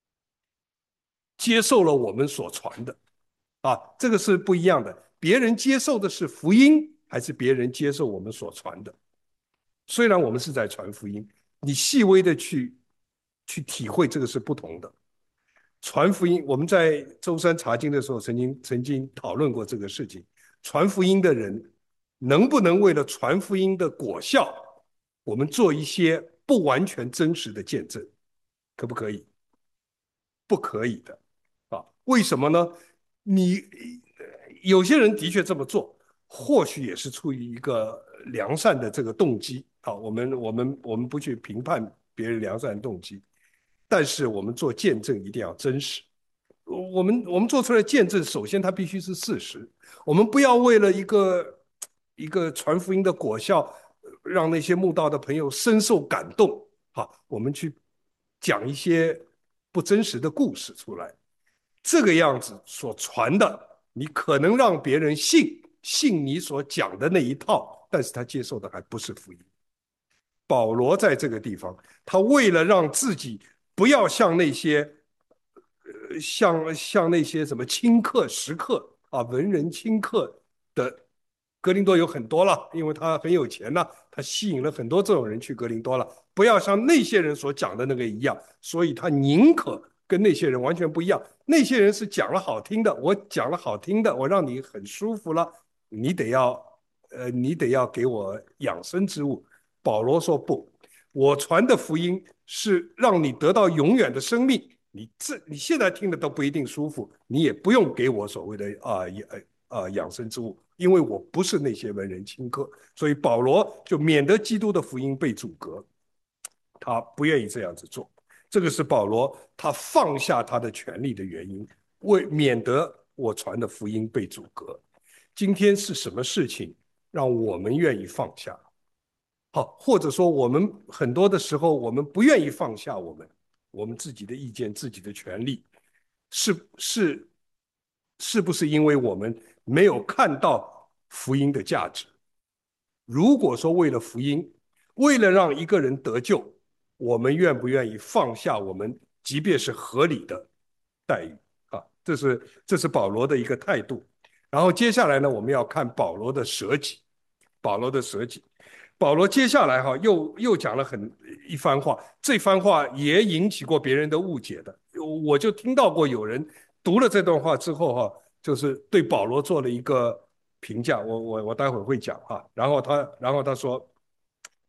接受了我们所传的啊？这个是不一样的。别人接受的是福音，还是别人接受我们所传的？虽然我们是在传福音，你细微的去去体会这个是不同的。传福音，我们在舟山查经的时候曾经曾经讨论过这个事情。传福音的人能不能为了传福音的果效，我们做一些不完全真实的见证，可不可以？不可以的啊？为什么呢？你有些人的确这么做，或许也是出于一个良善的这个动机啊。我们我们我们不去评判别人良善的动机，但是我们做见证一定要真实。我们我们做出来的见证，首先它必须是事实。我们不要为了一个一个传福音的果效，让那些慕道的朋友深受感动，好，我们去讲一些不真实的故事出来。这个样子所传的，你可能让别人信信你所讲的那一套，但是他接受的还不是福音。保罗在这个地方，他为了让自己不要像那些，呃，像像那些什么清客、食客啊，文人清客的格林多有很多了，因为他很有钱呐、啊他吸引了很多这种人去格林多了。不要像那些人所讲的那个一样，所以他宁可跟那些人完全不一样。那些人是讲了好听的，我讲了好听的，我让你很舒服了，你得要，呃，你得要给我养生之物。保罗说不，我传的福音是让你得到永远的生命。你这你现在听的都不一定舒服，你也不用给我所谓的啊啊养生之物，因为我不是那些文人清客，所以保罗就免得基督的福音被阻隔，他不愿意这样子做。这个是保罗他放下他的权利的原因，为免得我传的福音被阻隔。今天是什么事情让我们愿意放下？好，或者说我们很多的时候，我们不愿意放下我们我们自己的意见、自己的权利，是是是不是因为我们没有看到福音的价值？如果说为了福音，为了让一个人得救，我们愿不愿意放下我们即便是合理的待遇啊？这是这是保罗的一个态度。然后接下来呢，我们要看保罗的舍己，保罗的舍己。保罗接下来哈又又讲了很一番话，这番话也引起过别人的误解的。我就听到过有人读了这段话之后哈，就是对保罗做了一个评价，我我我待会儿会讲哈。然后他然后他说，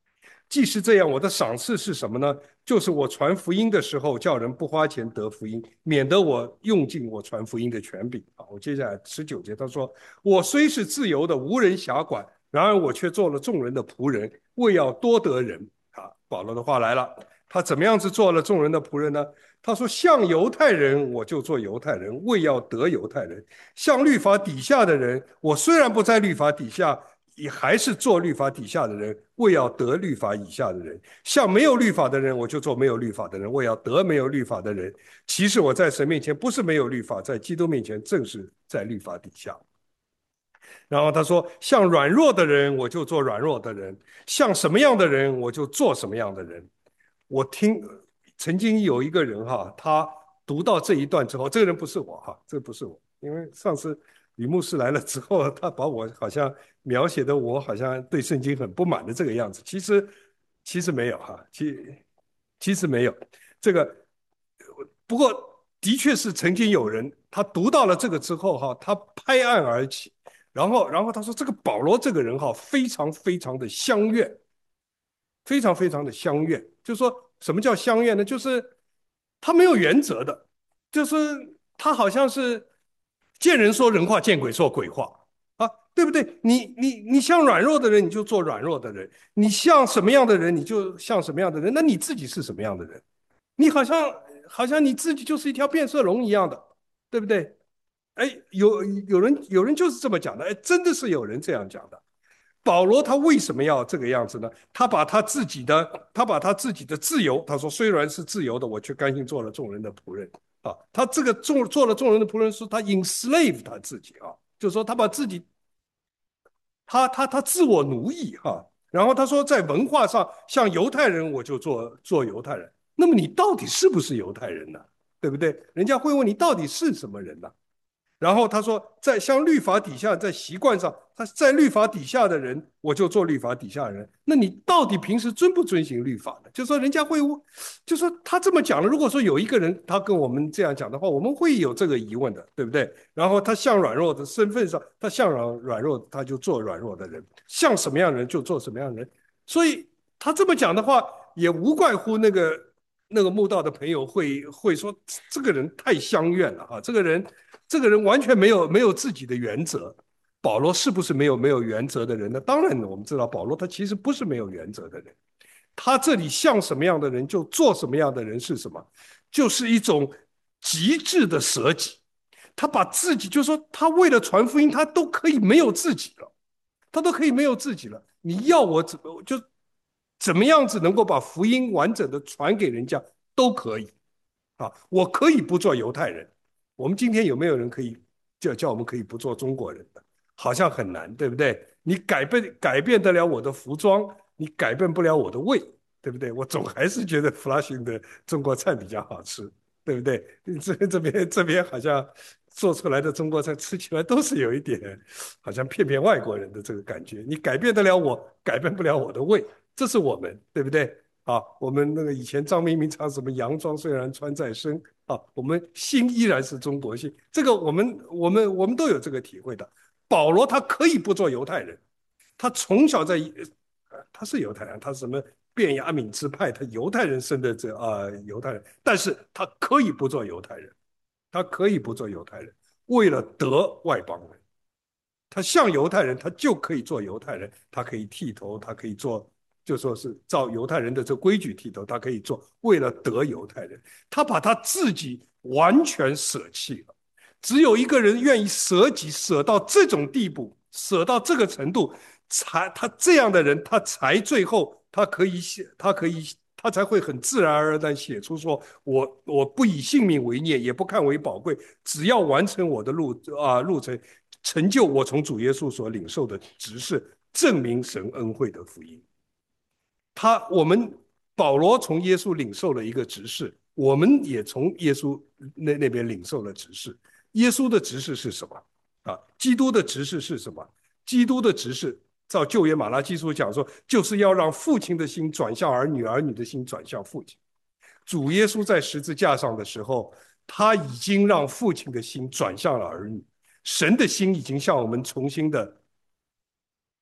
既是这样，我的赏赐是什么呢？就是我传福音的时候，叫人不花钱得福音，免得我用尽我传福音的权柄。啊，我接下来十九节他说：我虽是自由的，无人辖管，然而我却做了众人的仆人，为要多得人。啊，保罗的话来了，他怎么样子做了众人的仆人呢？他说：像犹太人，我就做犹太人，为要得犹太人；像律法底下的人，我虽然不在律法底下，也还是做律法底下的人，为要得律法以下的人。像没有律法的人，我就做没有律法的人，为要得没有律法的人。其实我在神面前不是没有律法，在基督面前正是在律法底下。然后他说：像软弱的人，我就做软弱的人；像什么样的人，我就做什么样的人。我听曾经有一个人哈，他读到这一段之后，这个人不是我哈，这个不是我，因为上次李牧师来了之后，他把我好像描写的我好像对圣经很不满的这个样子，其实其实没有哈，其其实没有这个，不过的确是曾经有人他读到了这个之后哈，他拍案而起，然后然后他说这个保罗这个人哈，非常非常的相悦。非常非常的相悦，就是说什么叫相悦呢？就是他没有原则的，就是他好像是见人说人话，见鬼说鬼话啊，对不对？你你你像软弱的人，你就做软弱的人；你像什么样的人，你就像什么样的人。那你自己是什么样的人？你好像好像你自己就是一条变色龙一样的，对不对？哎，有有人有人就是这么讲的，哎，真的是有人这样讲的。保罗他为什么要这个样子呢？他把他自己的，他把他自己的自由，他说虽然是自由的，我却甘心做了众人的仆人啊。他这个做做了众人的仆人，是他 enslave 他自己啊，就是说他把自己，他他他自我奴役哈、啊。然后他说在文化上，像犹太人我就做做犹太人。那么你到底是不是犹太人呢？对不对？人家会问你到底是什么人呢？然后他说，在像律法底下，在习惯上，他在律法底下的人，我就做律法底下的人。那你到底平时遵不遵行律法呢？就说人家会，就说他这么讲了。如果说有一个人他跟我们这样讲的话，我们会有这个疑问的，对不对？然后他像软弱的身份上，他像软软弱，他就做软弱的人；像什么样的人就做什么样的人。所以他这么讲的话，也无怪乎那个那个慕道的朋友会会说，这个人太相怨了啊，这个人。这个人完全没有没有自己的原则。保罗是不是没有没有原则的人呢？当然，我们知道保罗他其实不是没有原则的人。他这里像什么样的人就做什么样的人是什么？就是一种极致的舍己。他把自己，就是说他为了传福音，他都可以没有自己了，他都可以没有自己了。你要我怎么就怎么样子能够把福音完整的传给人家都可以啊！我可以不做犹太人。我们今天有没有人可以叫叫我们可以不做中国人的？好像很难，对不对？你改变改变得了我的服装，你改变不了我的胃，对不对？我总还是觉得 Flushing 的中国菜比较好吃，对不对？这这边这边好像做出来的中国菜吃起来都是有一点好像骗骗外国人的这个感觉。你改变得了我，改变不了我的胃，这是我们，对不对？啊，我们那个以前张明明唱什么“洋装虽然穿在身”，啊，我们心依然是中国心。这个我们我们我们都有这个体会的。保罗他可以不做犹太人，他从小在，他是犹太人，他是什么便雅悯支派，他犹太人生的这啊、呃、犹太人，但是他可以不做犹太人，他可以不做犹太人，为了得外邦人。他像犹太人，他就可以做犹太人，他可以剃头，他可以做，就说是照犹太人的这规矩剃头，他可以做，为了得犹太人，他把他自己完全舍弃了。只有一个人愿意舍己，舍到这种地步，舍到这个程度，才他这样的人，他才最后他可以写，他可以。他才会很自然而然写出说，我我不以性命为念，也不看为宝贵，只要完成我的路啊路程，成就我从主耶稣所领受的职事，证明神恩惠的福音。他我们保罗从耶稣领受了一个职事，我们也从耶稣那那边领受了职事。耶稣的职事是什么啊？基督的职事是什么？基督的职事，照旧约马拉基书讲说，就是要让父亲的心转向儿女，儿女的心转向父亲。主耶稣在十字架上的时候，他已经让父亲的心转向了儿女，神的心已经向我们重新的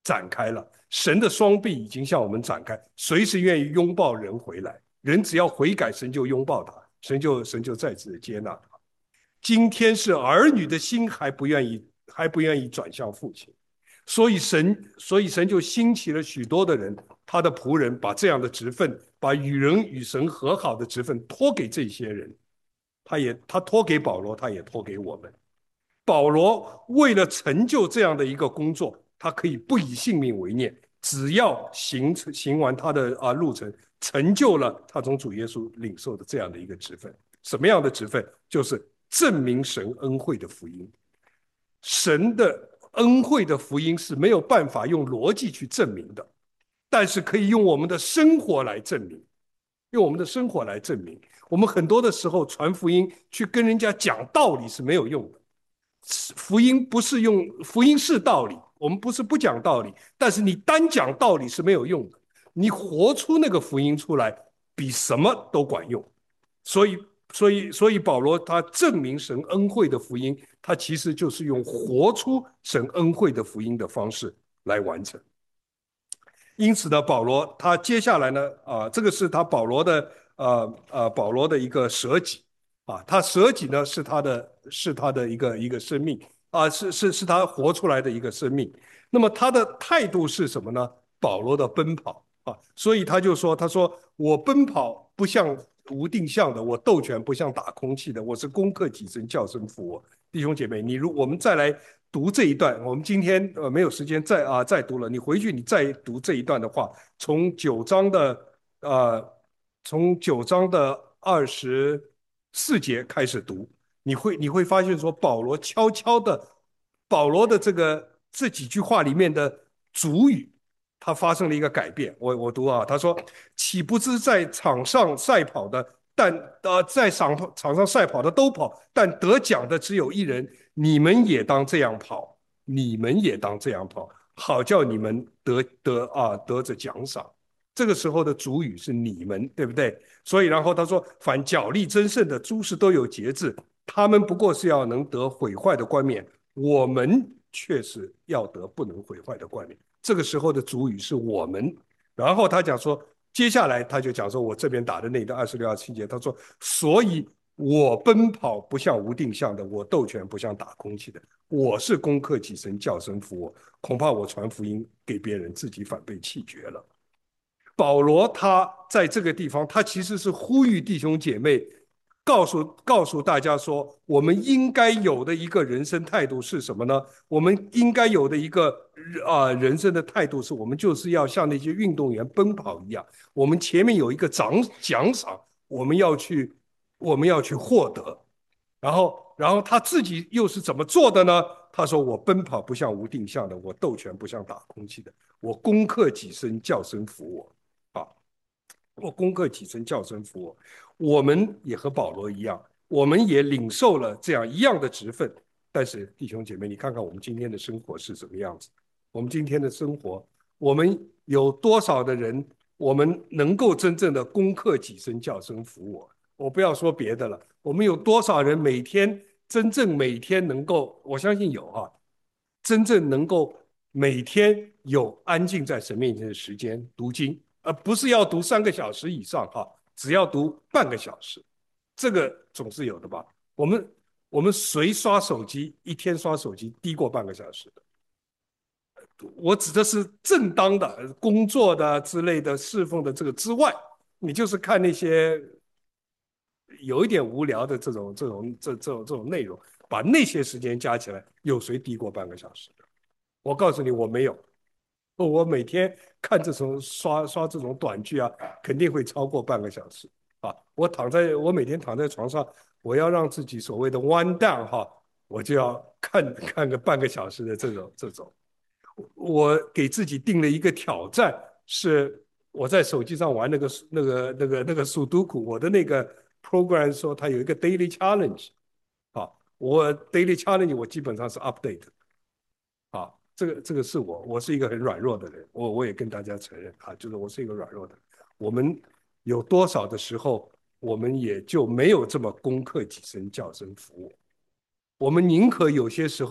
展开了，神的双臂已经向我们展开，随时愿意拥抱人回来。人只要悔改，神就拥抱他，神就神就再次的接纳他。今天是儿女的心还不愿意，还不愿意转向父亲，所以神，所以神就兴起了许多的人，他的仆人把这样的职分，把与人与神和好的职分托给这些人。他也他托给保罗，他也托给我们。保罗为了成就这样的一个工作，他可以不以性命为念，只要行行完他的啊路程，成就了他从主耶稣领受的这样的一个职分。什么样的职分？就是证明神恩惠的福音。神的恩惠的福音是没有办法用逻辑去证明的，但是可以用我们的生活来证明，用我们的生活来证明。我们很多的时候传福音去跟人家讲道理是没有用的，福音不是用，福音是道理，我们不是不讲道理，但是你单讲道理是没有用的，你活出那个福音出来，比什么都管用。所以，所以，所以保罗他证明神恩惠的福音，他其实就是用活出神恩惠的福音的方式来完成。因此呢，保罗他接下来呢，啊、呃，这个是他保罗的，呃呃，保罗的一个舍己啊，他舍己呢是他的，是他的一个一个生命啊，是是是他活出来的一个生命。那么他的态度是什么呢？保罗的奔跑啊，所以他就说，他说我奔跑不像无定向的，我斗拳不像打空气的，我是攻克己身，叫声服我。弟兄姐妹，你如我们再来读这一段，我们今天呃没有时间再啊再读了，你回去你再读这一段的话，从九章的呃从九章的二十四节开始读，你会你会发现说保罗悄悄的，保罗的这个这几句话里面的主语，它发生了一个改变。我我读啊，他说：岂不知在场上赛跑的，但呃在场场上赛跑的都跑，但得奖的只有一人。你们也当这样跑，你们也当这样跑，好叫你们得得啊得着奖赏。这个时候的主语是你们，对不对？所以然后他说：凡脚力争胜的诸事都有节制，他们不过是要能得毁坏的冠冕，我们却是要得不能毁坏的冠冕。这个时候的主语是我们。然后他讲说，接下来他就讲说，我这边打的那一段二十六、二十七节，他说：所以我奔跑不像无定向的，我斗拳不像打空气的，我是攻克己身，叫声服我。恐怕我传福音给别人，自己反被弃绝了。保罗他在这个地方，他其实是呼吁弟兄姐妹，告诉告诉大家说，我们应该有的一个人生态度是什么呢？我们应该有的一个啊、呃、人生的态度是，我们就是要像那些运动员奔跑一样，我们前面有一个奖奖赏，我们要去我们要去获得。然后，然后他自己又是怎么做的呢？他说：我奔跑不像无定向的，我斗拳不像打空气的，我攻克己身，叫声服我。我攻克己身，叫声服我。我们也和保罗一样，我们也领受了这样一样的职分。但是弟兄姐妹，你看看我们今天的生活是什么样子？我们今天的生活，我们有多少的人，我们能够真正的攻克己身，叫声服我？我不要说别的了，我们有多少人每天真正每天能够，我相信有啊，真正能够每天有安静在神面前的时间读经。呃，不是要读三个小时以上哈，只要读半个小时，这个总是有的吧？我们我们谁刷手机一天刷手机低过半个小时的？我指的是正当的工作的之类的侍奉的这个之外，你就是看那些有一点无聊的这种这种这这种这种内容，把那些时间加起来，有谁低过半个小时的？我告诉你，我没有。我每天看这种刷刷这种短剧啊，肯定会超过半个小时啊！我躺在我每天躺在床上，我要让自己所谓的 one down 哈，我就要看看个半个小时的这种这种。我给自己定了一个挑战，是我在手机上玩那个那个那个那个速读库，我的那个 program 说它有一个 daily challenge 啊，我 daily challenge 我基本上是 update 啊。这个这个是我，我是一个很软弱的人，我我也跟大家承认啊，就是我是一个软弱的人。我们有多少的时候，我们也就没有这么攻克己身，叫声服我。我们宁可有些时候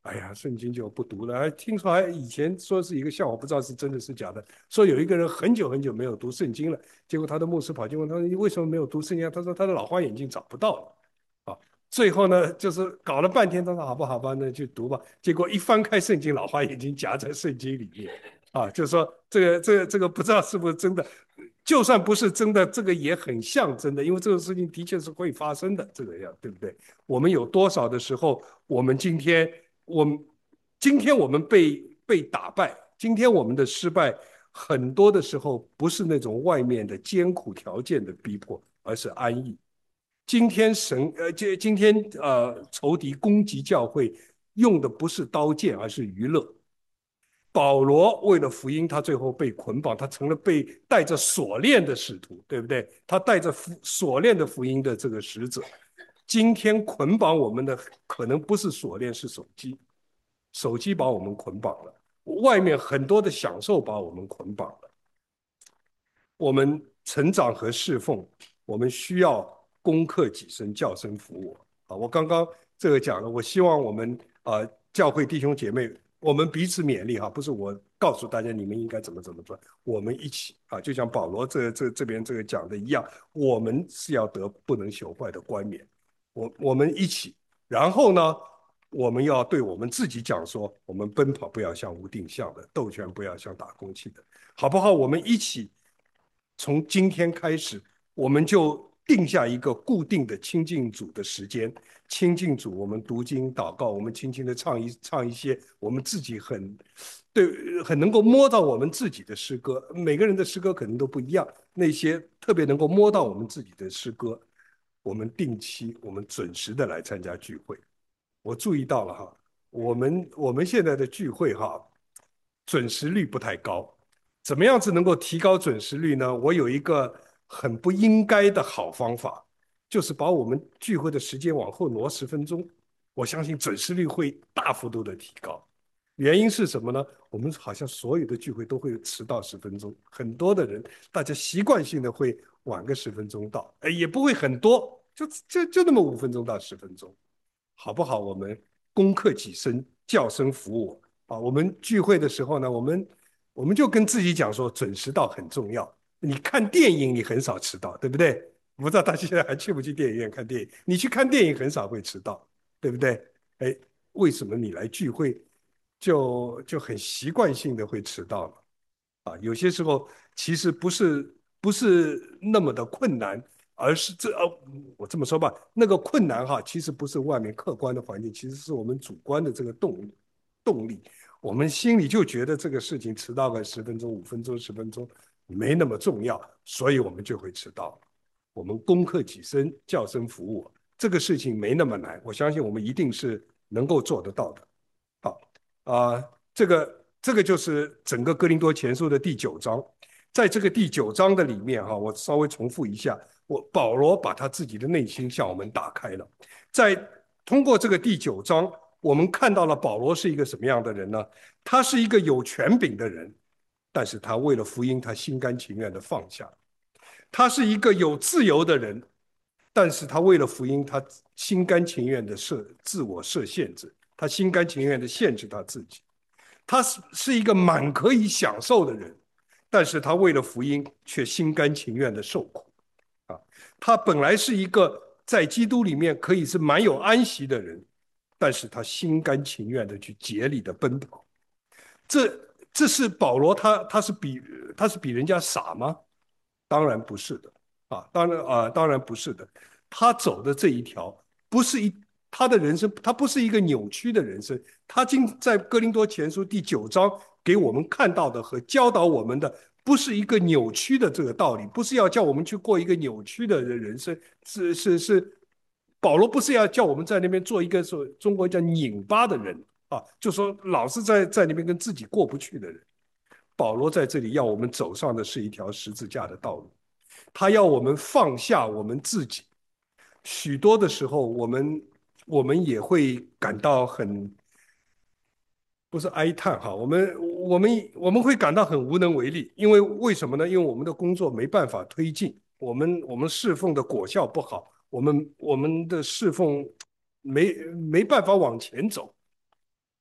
哎呀，圣经就不读了。还听说还以前说是一个笑话，不知道是真的是假的。说有一个人很久很久没有读圣经了，结果他的牧师跑去问他说：“你为什么没有读圣经啊？”他说他的老花眼镜找不到了。啊，最后呢，就是搞了半天，他说好不好吧，那去读吧。结果一翻开圣经，老花眼镜夹在圣经里面。啊，就是说这个这个这个不知道是不是真的。就算不是真的，这个也很像真的，因为这个事情的确是会发生的，这个样对不对？我们有多少的时候，我们今天我们今天我们被被打败，今天我们的失败，很多的时候不是那种外面的艰苦条件的逼迫，而是安逸。今天神呃，今今天呃，仇敌攻击教会，用的不是刀剑，而是娱乐。保罗为了福音，他最后被捆绑，他成了被带着锁链的使徒，对不对？他带着锁链的福音的这个使者。今天捆绑我们的可能不是锁链，是手机，手机把我们捆绑了，外面很多的享受把我们捆绑了。我们成长和侍奉，我们需要攻克己身，叫声服我啊！我刚刚这个讲了，我希望我们啊、呃，教会弟兄姐妹，我们彼此勉励哈，不是我告诉大家你们应该怎么怎么做，我们一起啊，就像保罗这这这边这个讲的一样，我们是要得不能朽坏的冠冕，我我们一起，然后呢，我们要对我们自己讲说，我们奔跑不要像无定向的，斗拳不要像打空气的，好不好？我们一起。从今天开始，我们就定下一个固定的亲近主的时间。亲近主，我们读经祷告，我们轻轻的唱一唱一些我们自己很对很能够摸到我们自己的诗歌。每个人的诗歌可能都不一样，那些特别能够摸到我们自己的诗歌，我们定期我们准时的来参加聚会。我注意到了哈，我们我们现在的聚会哈，准时率不太高。怎么样子能够提高准时率呢？我有一个很不应该的好方法，就是把我们聚会的时间往后挪十分钟。我相信准时率会大幅度的提高。原因是什么呢？我们好像所有的聚会都会迟到十分钟，很多的人大家习惯性的会晚个十分钟到，哎，也不会很多，就就就那么五分钟到十分钟。好不好？我们攻克己身，叫声服我啊！我们聚会的时候呢，我们我们就跟自己讲说，准时到很重要。你看电影，你很少迟到，对不对？不知道他现在还去不去电影院看电影？你去看电影很少会迟到，对不对？哎，为什么你来聚会就就很习惯性的会迟到呢？啊，有些时候其实不是不是那么的困难，而是这呃，我这么说吧，那个困难哈，其实不是外面客观的环境，其实是我们主观的这个动力动力，我们心里就觉得这个事情迟到个十分钟、五分钟、十分钟没那么重要，所以我们就会迟到。我们攻克己身，叫声服我，这个事情没那么难，我相信我们一定是能够做得到的。好啊、呃这个这个就是整个哥林多前书的第九章。在这个第九章的里面哈，我稍微重复一下，我保罗把他自己的内心向我们打开了。在通过这个第九章，我们看到了保罗是一个什么样的人呢？他是一个有权柄的人，但是他为了福音，他心甘情愿的放下。他是一个有自由的人，但是他为了福音，他心甘情愿的设自我设限制，他心甘情愿的限制他自己。他是是一个满可以享受的人，但是他为了福音却心甘情愿的受苦啊。他本来是一个在基督里面可以是蛮有安息的人，但是他心甘情愿的去竭力的奔跑。这这是保罗他他是比他是比人家傻吗？当然不是的啊，当然啊，当然不是的。他走的这一条不是一他的人生，他不是一个扭曲的人生。他今在哥林多前书第九章给我们看到的和教导我们的，不是一个扭曲的这个道理，不是要叫我们去过一个扭曲的人生，是是是，保罗不是要叫我们在那边做一个说中国叫拧巴的人啊，就说老是在在那边跟自己过不去的人。保罗在这里要我们走上的是一条十字架的道路，他要我们放下我们自己。许多的时候，我们我们也会感到很不是哀叹哈，我们我们我们会感到很无能为力，因为为什么呢？因为我们的工作没办法推进，我们我们侍奉的果效不好，我们我们的侍奉没没办法往前走。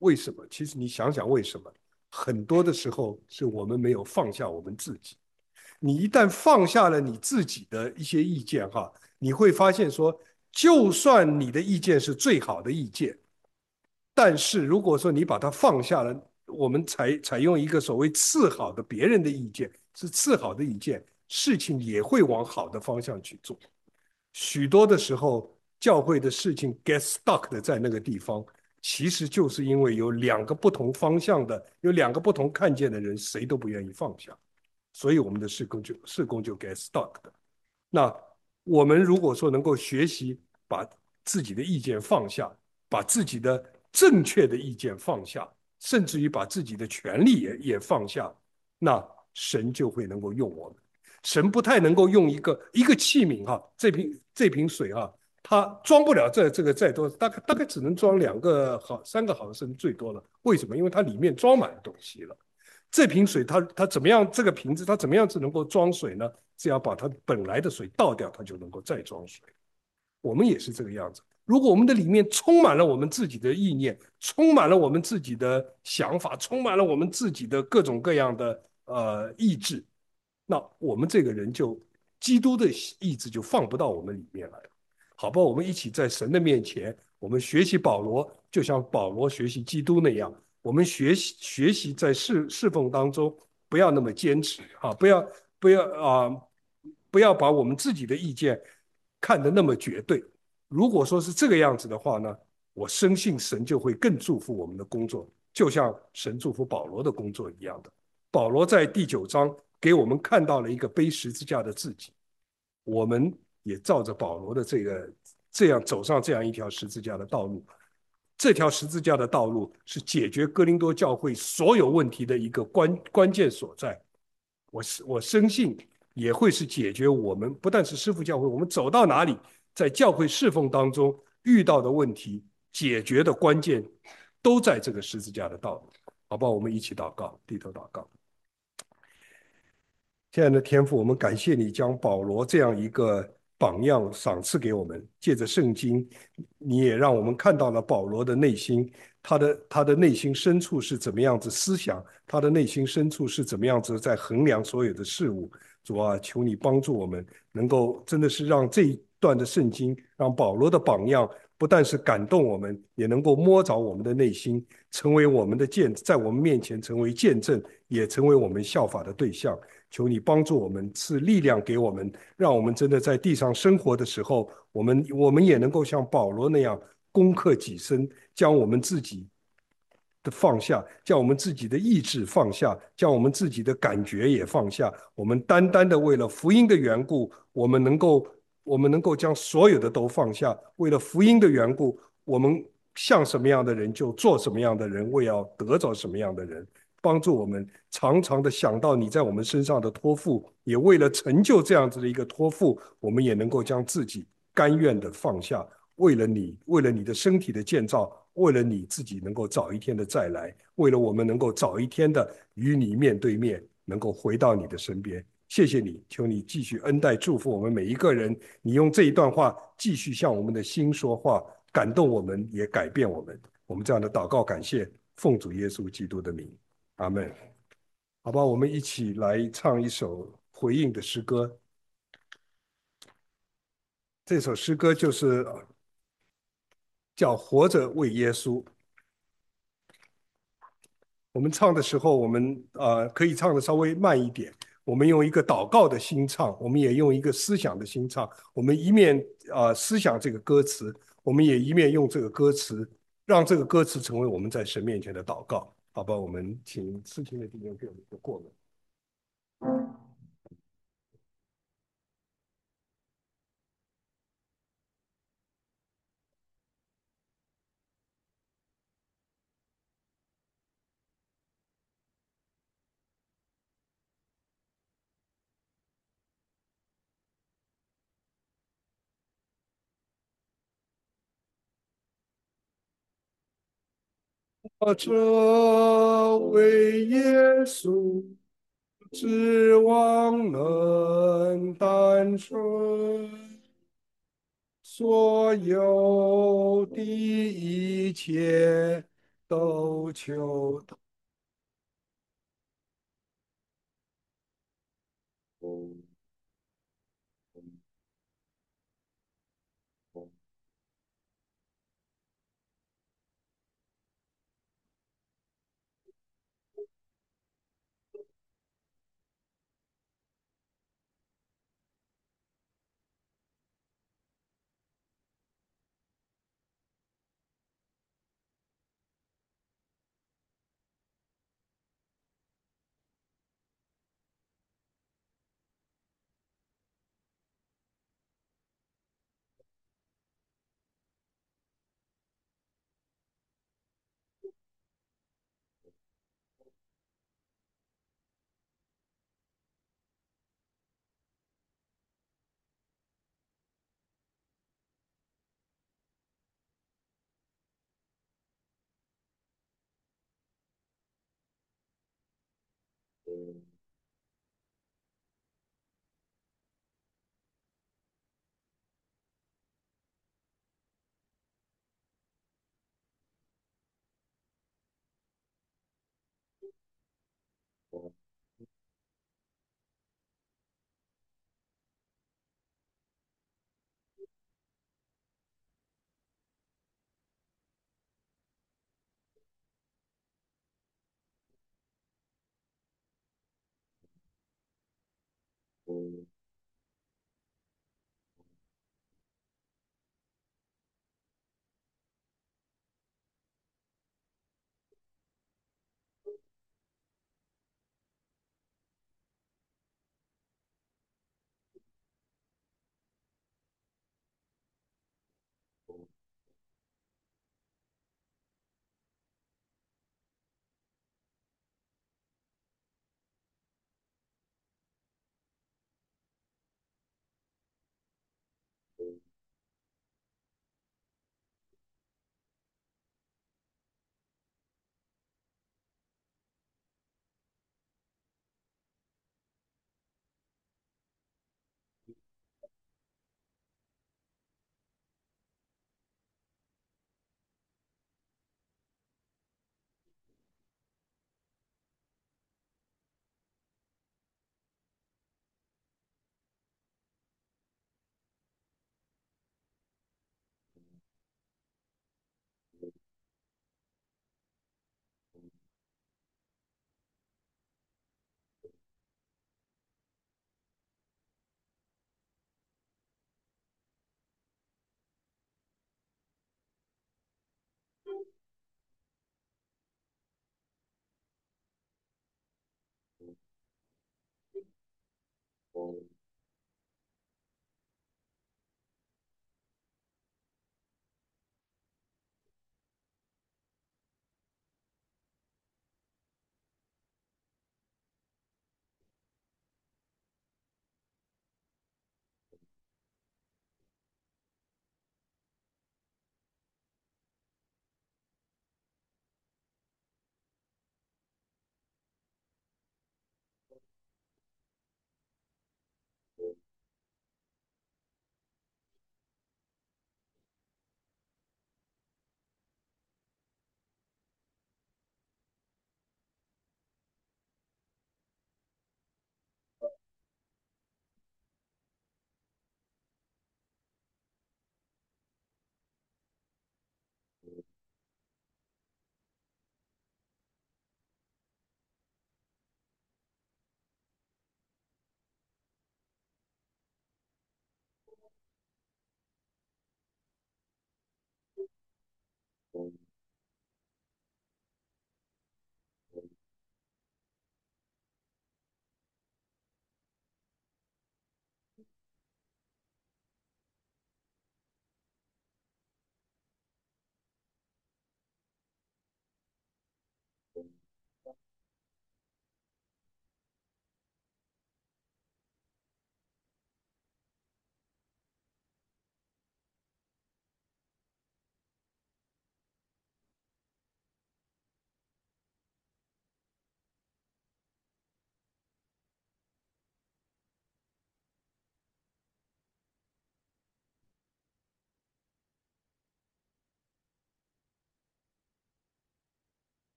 为什么？其实你想想为什么？很多的时候是我们没有放下我们自己。你一旦放下了你自己的一些意见哈，你会发现说，就算你的意见是最好的意见，但是如果说你把它放下了，我们采采用一个所谓次好的别人的意见，是次好的意见，事情也会往好的方向去做。许多的时候，教会的事情 get stuck 的在那个地方，其实就是因为有两个不同方向的，有两个不同看见的人，谁都不愿意放下，所以我们的事工就事工就 get stuck 的。那我们如果说能够学习把自己的意见放下，把自己的正确的意见放下，甚至于把自己的权利也也放下，那神就会能够用我们。神不太能够用一个一个器皿哈，这瓶这瓶水哈，它装不了这这个再多，大概大概只能装两个好三个毫升最多了。为什么？因为它里面装满东西了。这瓶水它它怎么样？这个瓶子它怎么样子能够装水呢？只要把它本来的水倒掉，它就能够再装水。我们也是这个样子。如果我们的里面充满了我们自己的意念，充满了我们自己的想法，充满了我们自己的各种各样的呃意志，那我们这个人就基督的意志就放不到我们里面来了。好吧，我们一起在神的面前，我们学习保罗，就像保罗学习基督那样，我们学习学习在侍侍奉当中，不要那么坚持啊，不要不要啊、呃不要把我们自己的意见看得那么绝对。如果说是这个样子的话呢，我深信神就会更祝福我们的工作，就像神祝福保罗的工作一样的。保罗在第九章给我们看到了一个背十字架的自己，我们也照着保罗的这个这样走上这样一条十字架的道路。这条十字架的道路是解决哥林多教会所有问题的一个关关键所在。我我深信也会是解决我们不但是师父教会，我们走到哪里，在教会侍奉当中遇到的问题解决的关键，都在这个十字架的道路。好不好？我们一起祷告，低头祷告。亲爱的天父，我们感谢你将保罗这样一个榜样赏赐给我们，借着圣经，你也让我们看到了保罗的内心，他的他的内心深处是怎么样子思想，他的内心深处是怎么样子在衡量所有的事物。主啊，求你帮助我们，能够真的是让这一段的圣经，让保罗的榜样不但是感动我们，也能够摸着我们的内心，成为我们的见，在我们面前成为见证，也成为我们效法的对象。求你帮助我们，赐力量给我们，让我们真的在地上生活的时候，我们我们也能够像保罗那样攻克己身，将我们自己的放下，将我们自己的意志放下，将我们自己的感觉也放下。我们单单的为了福音的缘故，我们能够我们能够将所有的都放下。为了福音的缘故，我们像什么样的人就做什么样的人，为要得着什么样的人。帮助我们常常的想到你在我们身上的托付，也为了成就这样子的一个托付，我们也能够将自己甘愿的放下，为了你，为了你的身体的建造，为了你自己能够早一天的再来，为了我们能够早一天的与你面对面，能够回到你的身边。谢谢你，求你继续恩待祝福我们每一个人。你用这一段话继续向我们的心说话，感动我们，也改变我们。我们这样的祷告感谢，奉主耶稣基督的名。阿门。好吧，我们一起来唱一首回应的诗歌。这首诗歌就是叫《活着为耶稣》。我们唱的时候，我们呃可以唱的稍微慢一点。我们用一个祷告的心唱，我们也用一个思想的心唱。我们一面呃思想这个歌词，我们也一面用这个歌词，让这个歌词成为我们在神面前的祷告。好吧，我们请思琴的弟兄给我们一个过门。我这为耶稣指望能单纯，所有的一切斗秋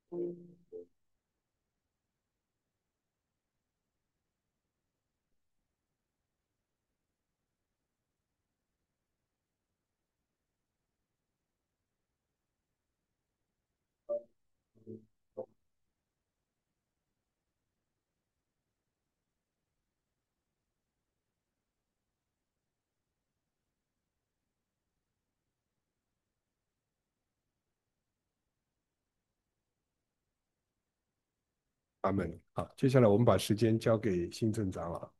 阿门。好，接下来我们把时间交给新镇长了。